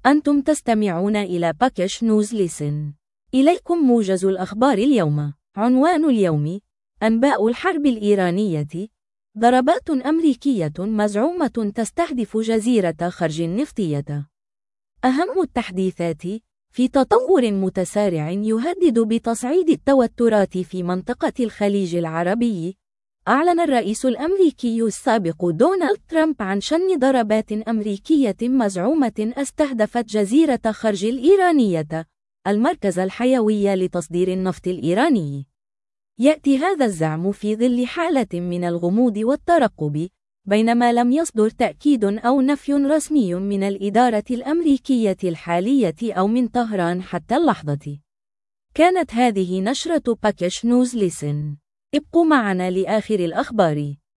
أنتم تستمعون إلى باكش نيوز ليسن. إليكم موجز الأخبار اليوم. عنوان اليوم: أنباء الحرب الإيرانية. ضربات أمريكية مزعومة تستهدف جزيرة خرج نفطية. أهم التحديثات: في تطور متسارع يهدد بتصعيد التوترات في منطقة الخليج العربي، أعلن الرئيس الأمريكي السابق دونالد ترامب عن شن ضربات أمريكية مزعومة استهدفت جزيرة خرج الإيرانية، المركز الحيوي لتصدير النفط الإيراني. يأتي هذا الزعم في ظل حالة من الغموض والترقب، بينما لم يصدر تأكيد أو نفي رسمي من الإدارة الأمريكية الحالية أو من طهران حتى اللحظة. كانت هذه نشرة باكش نيوز ليسن. ابقوا معنا لآخر الأخبار.